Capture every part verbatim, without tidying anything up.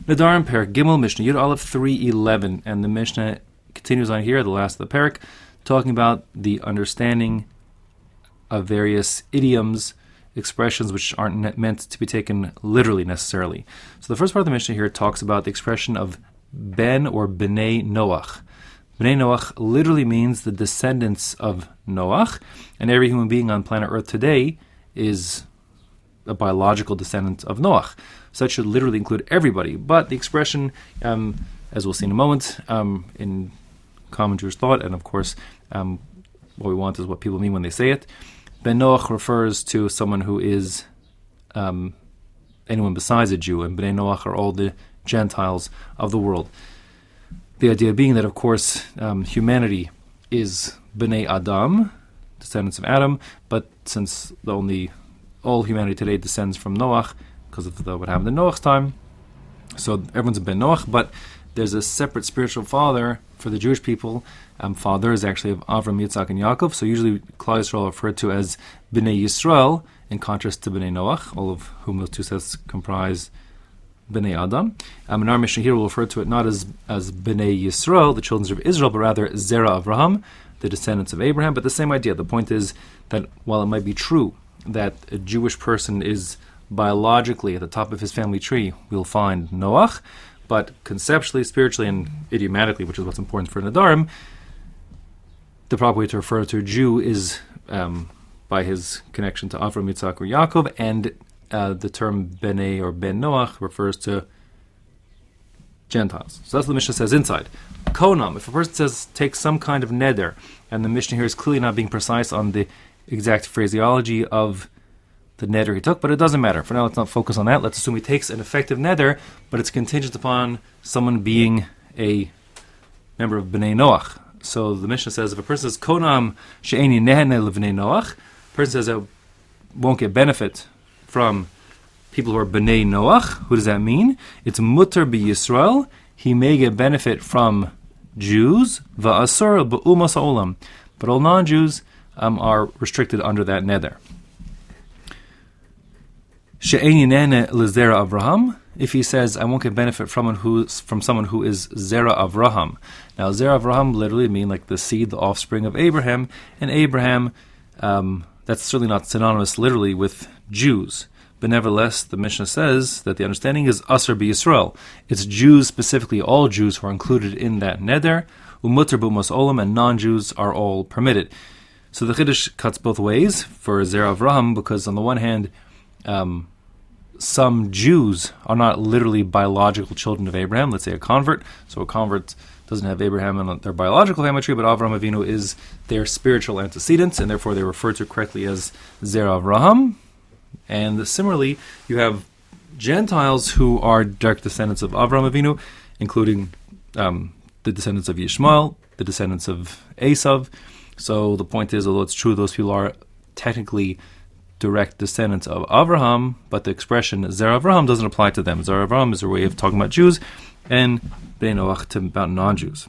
Nedarim Perek Gimel Mishnah Yud Aleph three eleven, and the Mishnah continues on here at the last of the Perek, talking about the understanding of various idioms, expressions which aren't meant to be taken literally necessarily. So the first part of the Mishnah here talks about the expression of Ben or Bnei Noach. Bnei Noach literally means the descendants of Noach, and every human being on planet Earth today is a biological descendant of Noach. So that should literally include everybody. But the expression, um, as we'll see in a moment, um, in common Jewish thought, and of course, um, what we want is what people mean when they say it. Ben Noach refers to someone who is um, anyone besides a Jew, and Bnei Noach are all the Gentiles of the world. The idea being that, of course, um, humanity is Bnei Adam, descendants of Adam, but since the only all humanity today descends from Noach because of the, what happened in Noach's time, so everyone's a Ben Noach, but there's a separate spiritual father for the Jewish people. Um, father is actually of Avram, Yitzhak, and Yaakov. So usually Klal Yisrael are referred to as Bnei Yisrael, in contrast to Bnei Noach, all of whom those two sets comprise Bnei Adam. Um, in our Mishnah here, we'll refer to it not as, as Bnei Yisrael, the children of Israel, but rather Zera Avraham, the descendants of Abraham. But the same idea. The point is that while it might be true that a Jewish person is biologically at the top of his family tree, we'll find Noach, but conceptually, spiritually, and idiomatically, which is what's important for Nedarim, the proper way to refer to a Jew is um, by his connection to Avram, Yitzhak, or Yaakov, and uh, the term Bnei or Ben Noach refers to Gentiles. So that's what the Mishnah says inside. Konam, if a person says, take some kind of neder, and the Mishnah here is clearly not being precise on the exact phraseology of the neder he took, but it doesn't matter. For now, let's not focus on that. Let's assume he takes an effective neder, but it's contingent upon someone being a member of Bnei Noach. So the Mishnah says, if a person says, Konam she'eni nehene levnei Noach, a person says, I won't get benefit from people who are Bnei Noach. Who does that mean? It's mutter b'Yisrael. He may get benefit from Jews, va'asur b'umas ha'olam. But all non-Jews um, are restricted under that neder. She'eni nehene lezera Avraham. If he says, I won't get benefit from someone who, from someone who is Zera Avraham. Now, Zera Avraham literally mean like the seed, the offspring of Abraham. And Abraham, um, that's certainly not synonymous literally with Jews. But nevertheless, the Mishnah says that the understanding is Asr b'Yisrael. It's Jews, specifically all Jews, who are included in that neder. Umutter b'umas olam, and non-Jews are all permitted. So the Chiddush cuts both ways for Zera Avraham, because on the one hand, um, some Jews are not literally biological children of Abraham. Let's say a convert. So a convert doesn't have Abraham in their biological family tree, but Avraham Avinu is their spiritual antecedent, and therefore they refer to correctly as Zera Avraham. And similarly, you have Gentiles who are direct descendants of Avraham Avinu, including um, the descendants of Yishmael, the descendants of Esav. So the point is, although it's true those people are technically direct descendants of Avraham, but the expression Zera Avraham doesn't apply to them. Zera Avraham is a way of talking about Jews, and Bnei Noach to about non-Jews.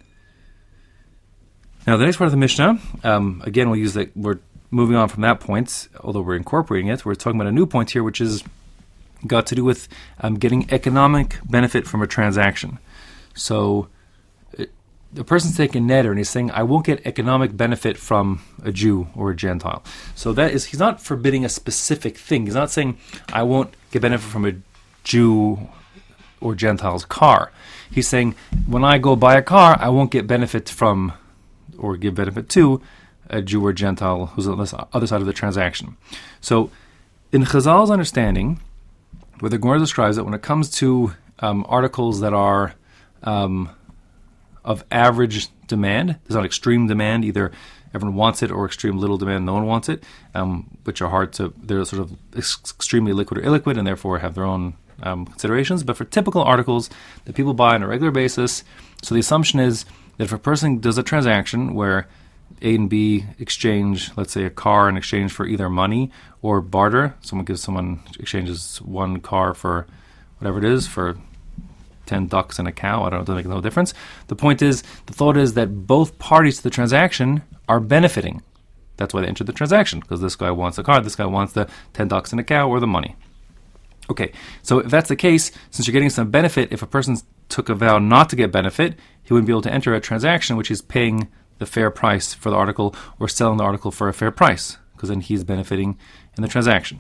Now, the next part of the Mishnah, um, again, we'll use that. We're moving on from that point, although we're incorporating it. We're talking about a new point here, which is got to do with um, getting economic benefit from a transaction. So, the person's taking neder and he's saying, I won't get economic benefit from a Jew or a Gentile. So that is, he's not forbidding a specific thing. He's not saying, I won't get benefit from a Jew or Gentile's car. He's saying, when I go buy a car, I won't get benefit from or give benefit to a Jew or Gentile who's on the other side of the transaction. So in Chazal's understanding, where the Gemara describes it, when it comes to um, articles that are um, of average demand, there's not extreme demand, either everyone wants it or extreme little demand, no one wants it, um, which are hard to, they're sort of ex- extremely liquid or illiquid and therefore have their own um, considerations. But for typical articles that people buy on a regular basis, so the assumption is that if a person does a transaction where A and B exchange, let's say a car in exchange for either money or barter, someone gives someone, exchanges one car for whatever it is, for ten ducks and a cow, I don't know, it doesn't make no difference. The point is, the thought is that both parties to the transaction are benefiting. That's why they entered the transaction, because this guy wants the car, this guy wants the ten ducks and a cow or the money. Okay, so if that's the case, since you're getting some benefit, if a person took a vow not to get benefit, he wouldn't be able to enter a transaction which is paying the fair price for the article or selling the article for a fair price, because then he's benefiting in the transaction.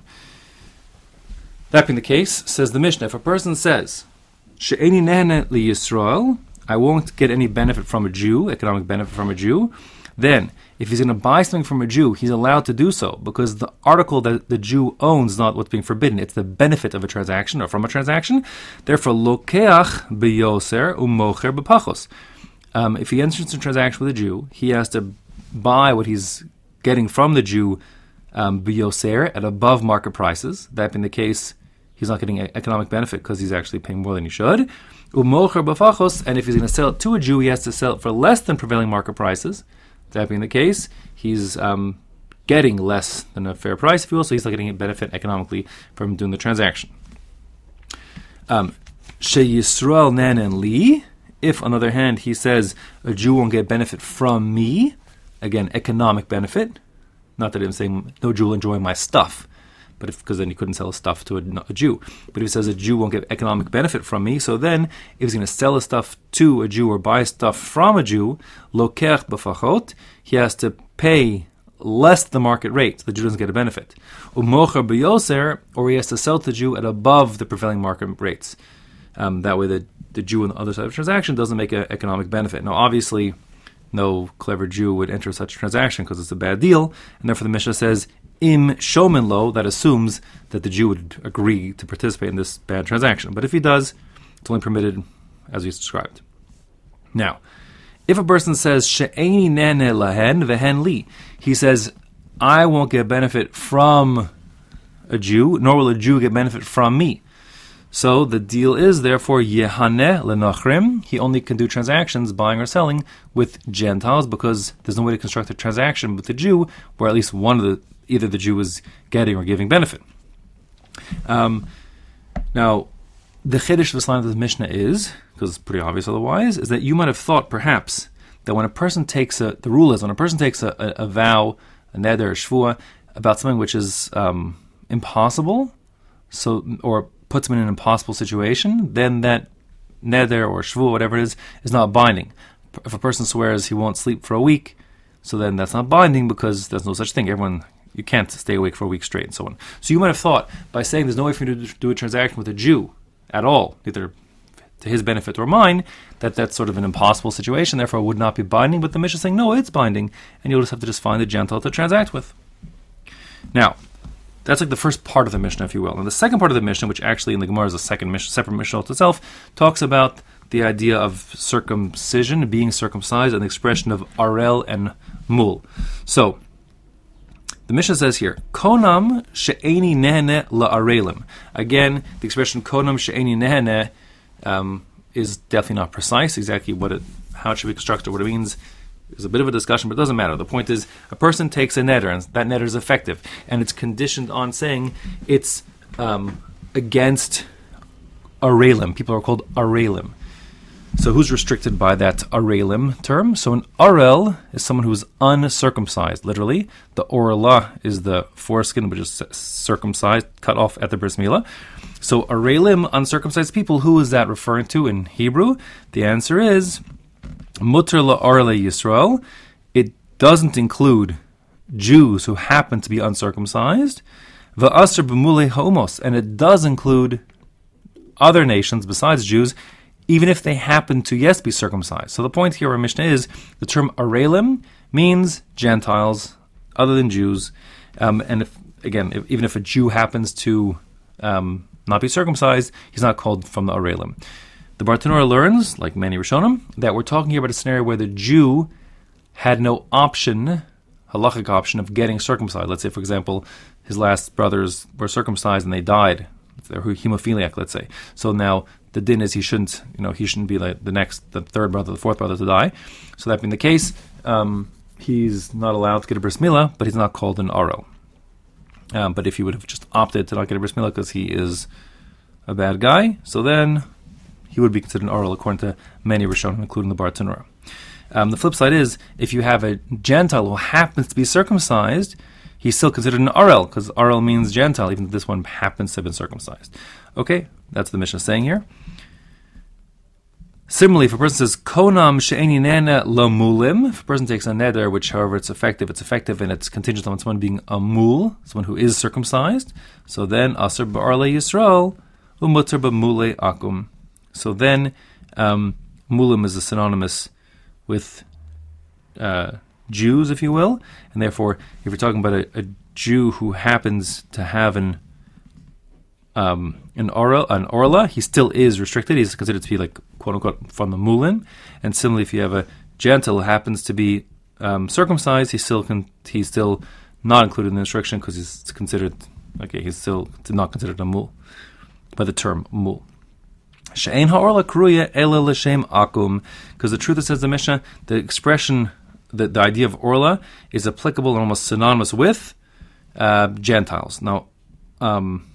That being the case, says the Mishnah, if a person says, She'eni nehne li Yisrael, I won't get any benefit from a Jew, economic benefit from a Jew, then if he's going to buy something from a Jew, he's allowed to do so, because the article that the Jew owns is not what's being forbidden. It's the benefit of a transaction or from a transaction. Therefore, lokeach beyoser umocher bepachos. Um, if he enters into a transaction with a Jew, he has to buy what he's getting from the Jew um, beyoser at above market prices. That being the case, he's not getting economic benefit because he's actually paying more than he should. Umocher bepachos, and if he's going to sell it to a Jew, he has to sell it for less than prevailing market prices. That being the case, he's um, getting less than a fair price, if you will, so he's not getting a benefit economically from doing the transaction. Um, She Yisrael nanen li, if on the other hand he says a Jew won't get benefit from me, again, economic benefit, not that I'm saying no Jew will enjoy my stuff, but if because then he couldn't sell his stuff to a, a Jew. But if he says a Jew won't get economic benefit from me, so then if he's going to sell his stuff to a Jew or buy stuff from a Jew, lokech b'fachot, he has to pay less the market rate, so the Jew doesn't get a benefit. Umocher b'yoser, or he has to sell to the Jew at above the prevailing market rates. Um, that way the, the Jew on the other side of the transaction doesn't make an economic benefit. Now obviously, no clever Jew would enter such a transaction because it's a bad deal, and therefore the Mishnah says, Im shomen lo, that assumes that the Jew would agree to participate in this bad transaction. But if he does, it's only permitted as we described. Now, if a person says, She'eni nehne lahen vehen li, he says, I won't get benefit from a Jew, nor will a Jew get benefit from me. So the deal is, therefore, Yehaneh lenachrim, he only can do transactions, buying or selling, with Gentiles, because there's no way to construct a transaction with the Jew where at least one of the either the Jew is getting or giving benefit. Um, now, the chiddush of this line of the Mishnah is, because it's pretty obvious otherwise, is that you might have thought perhaps that when a person takes a, the rule is when a person takes a, a, a vow, a neder, a shvua, about something which is um, impossible, so or puts him in an impossible situation, then that neder or shvua, whatever it is, is not binding. If a person swears he won't sleep for a week, so then that's not binding because there's no such thing. Everyone You can't stay awake for a week straight and so on. So you might have thought, by saying there's no way for you to do a transaction with a Jew at all, either to his benefit or mine, that that's sort of an impossible situation, therefore it would not be binding. But the Mishnah is saying, no, it's binding, and you'll just have to just find a Gentile to transact with. Now, that's like the first part of the Mishnah, if you will. And the second part of the Mishnah, which actually in the Gemara is a second Mishnah, separate Mishnah itself, talks about the idea of circumcision, being circumcised, and the expression of arel and mul. So, the Mishnah says here, Konam she'eni nehene la'arelim. Again, the expression Konam she'eni nehene um, is definitely not precise. Exactly what it, how it should be constructed, what it means, is a bit of a discussion, but it doesn't matter. The point is, a person takes a neder, and that neder is effective, and it's conditioned on saying it's um, against arelim. People are called arelim. So who's restricted by that arelim term? So an arel is someone who is uncircumcised, literally. The orla is the foreskin, which is circumcised, cut off at the bris milah. So arelim, uncircumcised people, who is that referring to in Hebrew? The answer is muter la'arle Yisrael. It doesn't include Jews who happen to be uncircumcised. Va'asr b'mulei homos, and it does include other nations besides Jews, even if they happen to, yes, be circumcised. So the point here, our Mishnah is, the term arelim means Gentiles, other than Jews, um, and if, again, if, even if a Jew happens to um, not be circumcised, he's not called from the arelim. The Bartanura learns, like many Rishonim, that we're talking here about a scenario where the Jew had no option, halachic option, of getting circumcised. Let's say, for example, his last brothers were circumcised and they died. They're hemophiliac, let's say. So now the din is he shouldn't, you know, he shouldn't be like the next, the third brother, the fourth brother to die. So that being the case, um, he's not allowed to get a bris milah, but he's not called an arel. Um, but if he would have just opted to not get a bris milah because he is a bad guy, so then he would be considered an arel according to many Rishonim, including the Bartanura. Um, the flip side is, if you have a Gentile who happens to be circumcised, he's still considered an Arel, because Arel means Gentile, even if this one happens to have been circumcised. Okay, that's the Mishnah saying here. Similarly, if a person says, Konam she'eni nena lamulim, if a person takes a neder, which, however, it's effective, it's effective, and it's contingent on someone being a mul, someone who is circumcised, so then, Asr ba'arle Yisrael, umutter ba'mule akum. So then, um, mulim is a synonymous with uh, Jews, if you will, and therefore, if you're talking about a, a Jew who happens to have an um, an orla, an orla, he still is restricted. He's considered to be like quote unquote from the mulim. And similarly, if you have a Gentile who happens to be um, circumcised, he's still con- he's still not included in the restriction because he's considered okay. He's still not considered a mul by the term mul. She'ein ha'orla kruya ela l'shem akum, because the truth, it says the Mishnah, the expression, the, the idea of orla is applicable and almost synonymous with uh, Gentiles. Now, um,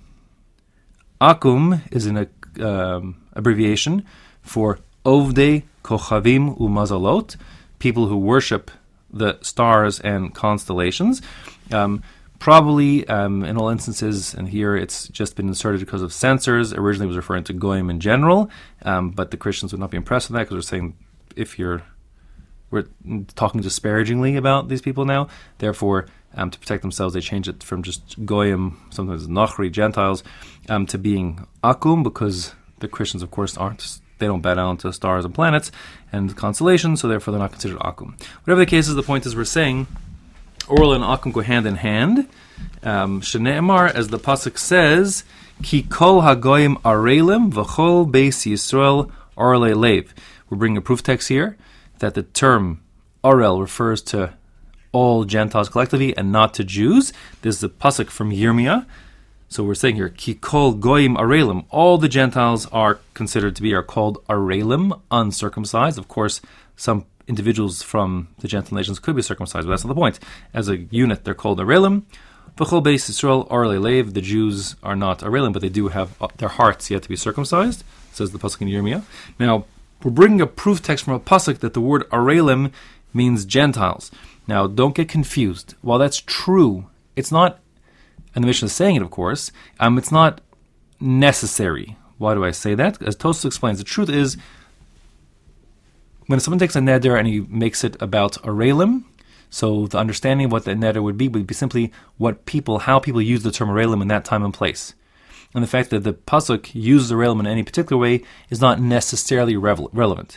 akum is an um, abbreviation for ovdei kochavim umazalot, people who worship the stars and constellations. Um, Probably, um, in all instances, and here it's just been inserted because of censors. Originally it was referring to Goyim in general, um, but the Christians would not be impressed with that because we're saying if you're, we're talking disparagingly about these people now. Therefore, um, to protect themselves, they change it from just Goyim, sometimes Nachri, Gentiles, um, to being Akum, because the Christians, of course, aren't, they don't bow down to stars and planets and constellations, so therefore they're not considered Akum. Whatever the case is, the point is we're saying Orla and Akum go hand in hand. Um, Shne'emar, as the pasuk says, Ki kol hagoyim arelim v'chol beis Yisrael orle lev. We're bringing a proof text here that the term Orel refers to all Gentiles collectively and not to Jews. This is the pasuk from Yirmiyah. So we're saying here, Ki kol goyim arelim. All the Gentiles are considered to be, are called arelim, uncircumcised. Of course, some individuals from the Gentile nations could be circumcised, but that's not the point. As a unit, they're called Arelim. V'chol beis Yisrael orle lev. The Jews are not Arelim, but they do have their hearts yet to be circumcised, says the pasuk in Yirmiyah. Now, we're bringing a proof text from a pasuk that the word Arelim means Gentiles. Now, don't get confused. While that's true, it's not, and the Mishnah is saying it, of course, um, it's not necessary. Why do I say that? As Tosfos explains, the truth is, when someone takes a neder and he makes it about arelim, so the understanding of what that neder would be would be simply what people, how people use the term arelim in that time and place. And the fact that the pasuk uses arelim in any particular way is not necessarily revel- relevant.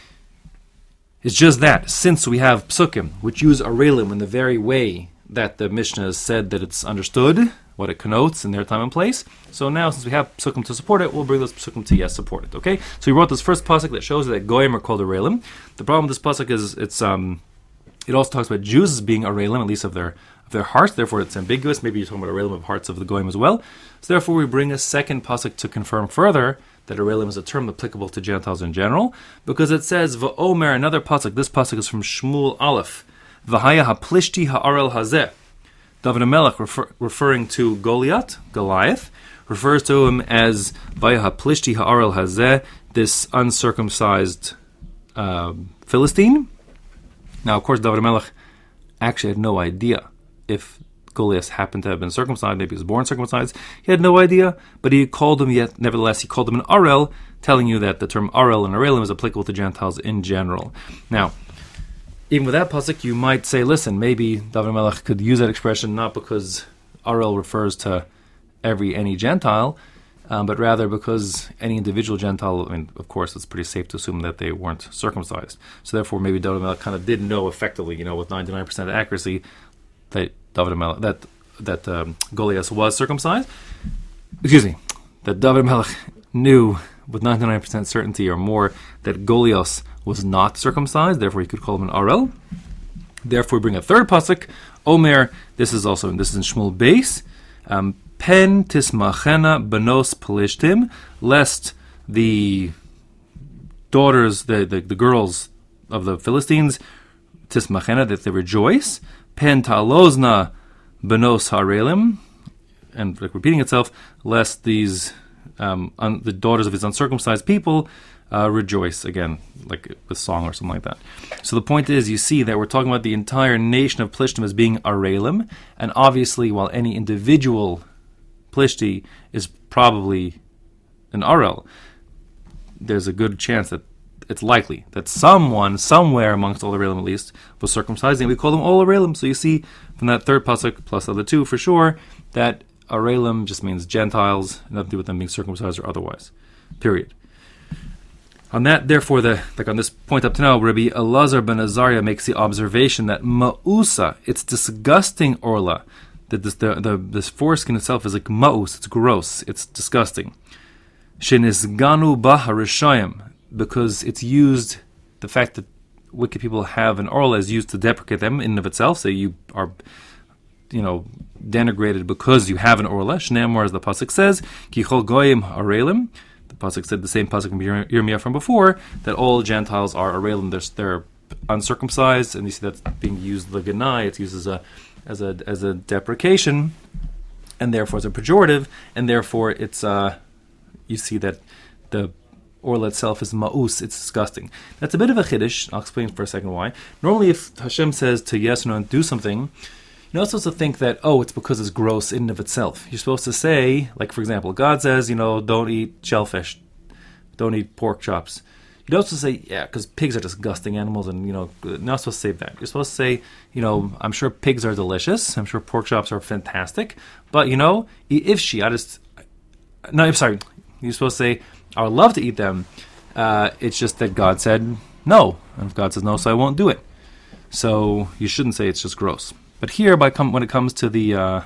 It's just that, since we have psukim, which use arelim in the very way that the Mishnah has said that it's understood, what it connotes in their time and place. So now, since we have psukim to support it, we'll bring those psukim to yes support it. Okay, so we wrote this first pasuk that shows that goyim are called arelim. The problem with this pasuk is it's um, it also talks about Jews as being arelim, at least of their of their hearts. Therefore, it's ambiguous. Maybe you're talking about arelim of hearts of the goyim as well. So therefore, we bring a second pasuk to confirm further that arelim is a term applicable to Gentiles in general, because it says va'omer, another pasuk. This pasuk is from Shmuel Aleph. V'haya haplishti ha'arel hazeh. David HaMelech, refer, referring to Goliath, Goliath, refers to him as Vaya haplishti ha'arel hazeh, this uncircumcised uh, Philistine. Now, of course, David HaMelech actually had no idea if Goliath happened to have been circumcised. Maybe he was born circumcised. He had no idea, but he called him, yet nevertheless, he called him an Arel, telling you that the term Arel and Arelim is applicable to Gentiles in general. Now, even with that pasuk, you might say, listen, maybe David HaMelech could use that expression not because Arel refers to every any Gentile, um, but rather because any individual Gentile, I mean, of course, it's pretty safe to assume that they weren't circumcised. So therefore, maybe David HaMelech kind of did know effectively, you know, with ninety-nine percent accuracy, that David HaMelech, that that um, Goliath was circumcised. Excuse me, that David HaMelech knew with ninety-nine percent certainty or more that Goliath was not circumcised, therefore he could call him an Arel. Therefore we bring a third pasuk, Omer, this is also, this is in Shmuel Beis, um, Pen tismachena benos pelishtim, lest the daughters, the, the, the girls of the Philistines, tismachena, that they rejoice, Pen talozna benos harelim, and like repeating itself, lest these um, un, the daughters of his uncircumcised people uh, rejoice, again, like with song or something like that. So the point is, you see that we're talking about the entire nation of Plishtim as being Arelim, and obviously while any individual Plishti is probably an Arel, there's a good chance that it's likely that someone, somewhere amongst all Arelim at least, was circumcised, and we call them all Arelim. So you see from that third pasuk, plus the other two for sure, that Arelim just means Gentiles, nothing to do with them being circumcised or otherwise. Period. On that, therefore, the like on this point up to now, Rabbi Elazar ben Azariah makes the observation that Ma'usa, it's disgusting orla, that this, the, the, this foreskin itself is like Ma'us, it's gross, it's disgusting. Shenisganu Baha Rishayim, because it's used, the fact that wicked people have an orla is used to deprecate them in and of itself, so you are, you know, denigrated because you have an orla. Shneimor, as the pasuk says, Ki chol goyim arelim. The pasuk said the same pasuk from Yirmiyah from before, that all Gentiles are arelim. They're, they're uncircumcised, and you see that's being used l'ganai. It's used as a as a as a deprecation, and therefore it's a pejorative, and therefore it's uh, you see that the orla itself is ma'us, it's disgusting. That's a bit of a chiddush. I'll explain for a second why. Normally, if Hashem says to yes or no and do something, you're not supposed to think that, oh, it's because it's gross in and of itself. You're supposed to say, like, for example, God says, you know, don't eat shellfish, don't eat pork chops. You don't supposed to say, yeah, because pigs are disgusting animals, and, you know, you're not supposed to say that. You're supposed to say, you know, I'm sure pigs are delicious, I'm sure pork chops are fantastic, but, you know, if she, I just, no, I'm sorry, you're supposed to say, I would love to eat them, uh, it's just that God said no, and if God says no, so I won't do it. So you shouldn't say it's just gross. But here, by com- when it comes to the uh,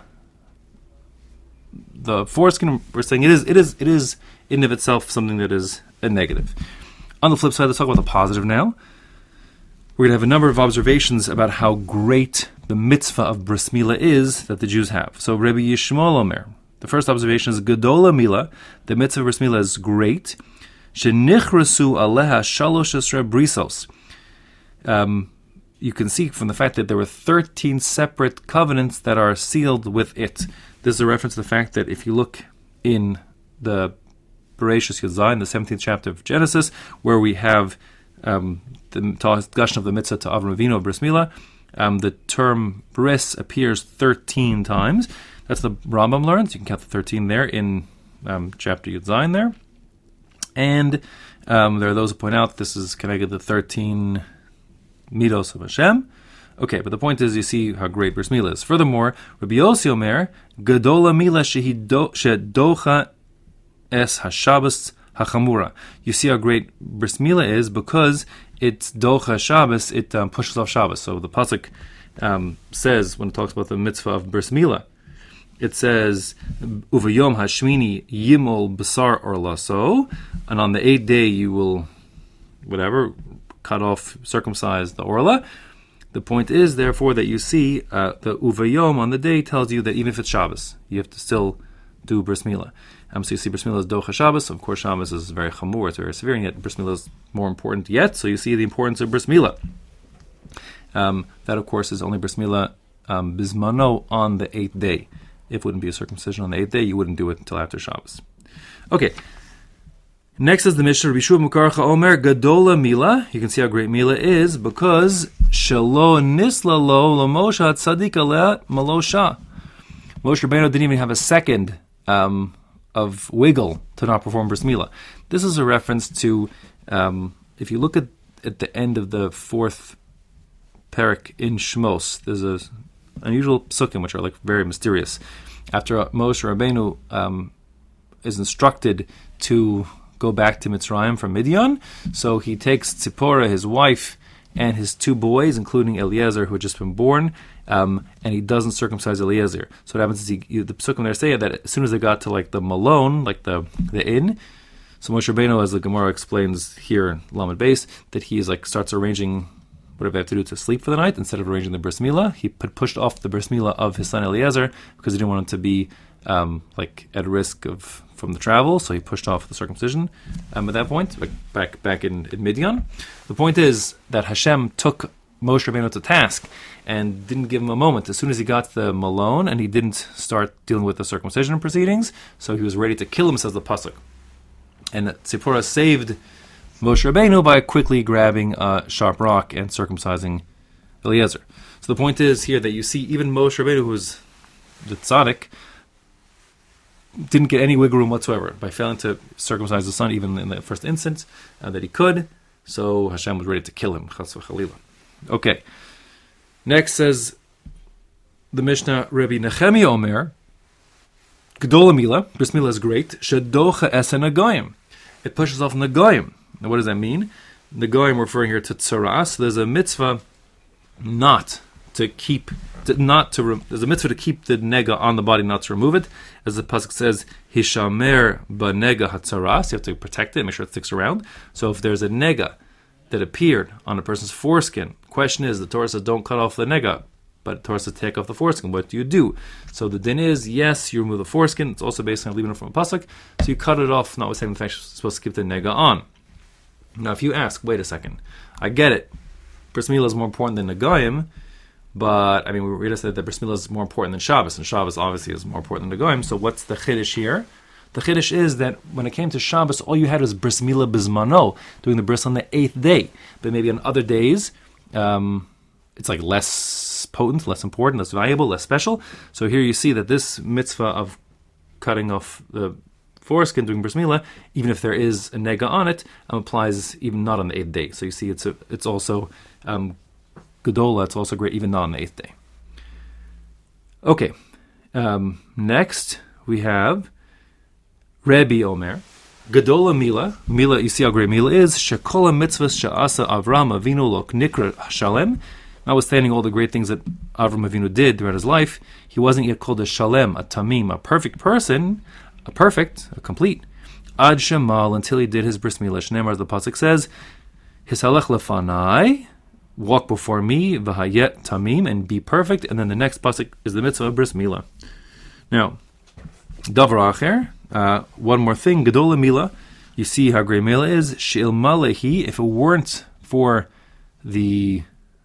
the foreskin, we're saying it is it is it is in and of itself something that is a negative. On the flip side, let's talk about the positive now. We're going to have a number of observations about how great the mitzvah of bris milah is that the Jews have. So Rabbi Yishmael Omer, the first observation is Gedola Milah, the mitzvah of bris milah is great. Shenichrasu aleha shalosh esrei brisos. Um. You can see from the fact that there were thirteen separate covenants that are sealed with it. This is a reference to the fact that if you look in the Bereshis Yud, the seventeenth chapter of Genesis, where we have um, the discussion of the mitzvah to Avram Avinu of bris milah, um, the term bris appears thirteen times. That's the Rambam learns. You can count the thirteen there in um, chapter Yud there. And um, there are those who point out this is connected to the thirteen Midos of Hashem. Okay, but the point is, you see how great bris milah is. Furthermore, Rabbi Yossi Omer, Gedola Milah shedocha es hashabbos hachamura. You see how great bris milah is because it's docha Shabbos, it um, pushes off Shabbos. So the pasuk um, says, when it talks about the mitzvah of bris milah, it says, Uvayom hashmini yimol basar orlaso, and on the eighth day you will, whatever, cut off, circumcise the orla. The point is, therefore, that you see uh, the uvayom on the day tells you that even if it's Shabbos, you have to still do bris milah. Um, so you see bris milah is docha Shabbos. Of course, Shabbos is very chamur, it's very severe, and yet bris milah is more important yet. So you see the importance of bris milah. Um, that, of course, is only bris milah um, bismano on the eighth day. If it wouldn't be a circumcision on the eighth day, you wouldn't do it until after Shabbos. Okay. Next is the Mishnah, Rishuv Mukarcha Omer, Gedola Milah. You can see how great Milah is because Shelo Nisla Lo Lamoshe Tzadik Aleh Malosha. Moshe Rabbeinu didn't even have a second um, of wiggle to not perform bris milah. This is a reference to, um, if you look at, at the end of the fourth parak in Shmos, there's a unusual psukim which are like very mysterious. After Moshe Rabbeinu um, is instructed to go back to Mitzrayim from Midian, so he takes Tzipporah, his wife, and his two boys, including Eliezer, who had just been born, um, and he doesn't circumcise Eliezer. So what happens is he, you, the Psukim there say that as soon as they got to like the Malone, like the the inn, so Moshe Rabbeinu, as the Gemara explains here in Lamed Beis, that he is like starts arranging whatever they have to do to sleep for the night instead of arranging the bris milah. He put, pushed off the bris milah of his son Eliezer because he didn't want him to be um, like at risk of from the travel, so he pushed off the circumcision um, at that point, like back back in, in Midian. The point is that Hashem took Moshe Rabbeinu to task and didn't give him a moment. As soon as he got to the Malone and he didn't start dealing with the circumcision proceedings, so he was ready to kill him, says the pasuk. And Zipporah saved Moshe Rabbeinu by quickly grabbing a sharp rock and circumcising Eliezer. So the point is here that you see even Moshe Rabbeinu, who was the tzaddik, didn't get any wiggle room whatsoever by failing to circumcise the son, even in the first instance uh, that he could. So Hashem was ready to kill him. Chas v'chalila. Okay. Next says the Mishnah, Rabbi Nechemia Omer, Gdola Mila, Bris Mila is great, Shadocha Esen Nagoyim. It pushes off Nagoyim. Now what does that mean? Nagoyim referring here to Tzara. So there's a mitzvah not to keep, to, not to, re, there's a mitzvah to keep the nega on the body, not to remove it. As the pasuk says, Hishamer ba nega hatzaras, you have to protect it, make sure it sticks around. So if there's a nega that appeared on a person's foreskin, question is, the Torah says don't cut off the nega, but the Torah says take off the foreskin. What do you do? So the din is, yes, you remove the foreskin. It's also based on leaving it from a pasuk. So you cut it off, notwithstanding the fact you're supposed to keep the nega on. Now if you ask, wait a second, I get it. Bris Milah is more important than Nagoyim, but I mean, we realized that the Bris Milah is more important than Shabbos, and Shabbos obviously is more important than Nagoyim. So what's the chiddush here? The chiddush is that when it came to Shabbos, all you had was Bris Milah Bizmano, doing the bris on the eighth day. But maybe on other days, um, it's like less potent, less important, less valuable, less special. So here you see that this mitzvah of cutting off the foreskin, doing Bris Milah, even if there is a nega on it, um, applies even not on the eighth day. So you see it's a, it's also um, Gedola, it's also great even not on the eighth day. Okay, um, next we have Rebbe Omer, Gedola Mila. Mila, you see how great Mila is. Shekola mitzvahs she'asa Avram Avinu lo knikra shalem. Notwithstanding all the great things that Avram Avinu did throughout his life, he wasn't yet called a shalem, a tamim, a perfect person, a perfect, a complete. Ad shemal, until he did his bris milah. Shneimar, as the pasuk says, Hisalech lefanai, walk before me, v'hayet tamim, and be perfect. And then the next pasuk is the mitzvah of bris milah. Now, davar acher, uh, one more thing, Gedola Mila, you see how great Mila is. She'il malehi, if it weren't for the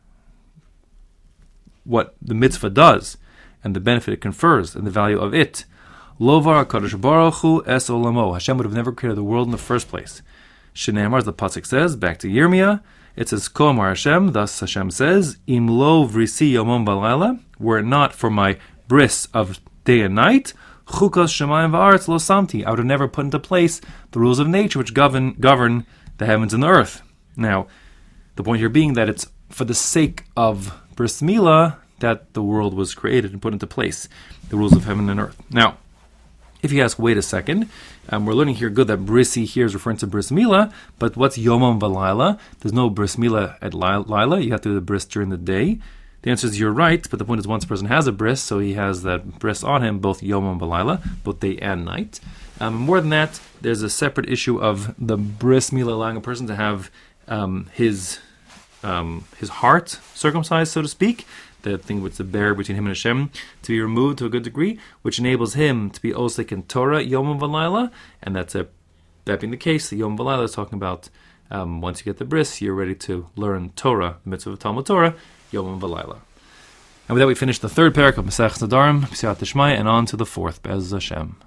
what the mitzvah does and the benefit it confers and the value of it, Lovar HaKadosh Baruch Hu es olamo, Hashem would have never created the world in the first place. Shneimar, as the pasuk says, back to Yirmiyah, it says, Ko Amar Hashem, thus Hashem says, Im lo vrisi yomam v'layla, were it not for my bris of day and night, Chukas shemayim v'aretz lo samti, I would have never put into place the rules of nature which govern govern the heavens and the earth. Now, the point here being that it's for the sake of bris milah that the world was created and put into place, the rules of heaven and earth. Now, if you ask, wait a second, um, we're learning here good that brisi here is referring to bris milah, but what's yomam v'layla? There's no bris milah at Laila. You have to do the bris during the day. The answer is you're right, but the point is once a person has a bris, so he has that bris on him, both yomam v'layla, both day and night. Um, more than that, there's a separate issue of the bris milah allowing a person to have um, his um, his heart circumcised, so to speak, the thing with the barrier between him and Hashem, to be removed to a good degree, which enables him to be osek in Torah yomam v'layla, and that's a that being the case, the yom v'layla is talking about um, once you get the bris, you're ready to learn Torah, the mitzvah of Talmud Torah, yomam v'layla. And with that, we finish the third parak of Masechet Nedarim, B'siyat Dishmaya, and on to the fourth, Be'ez Hashem.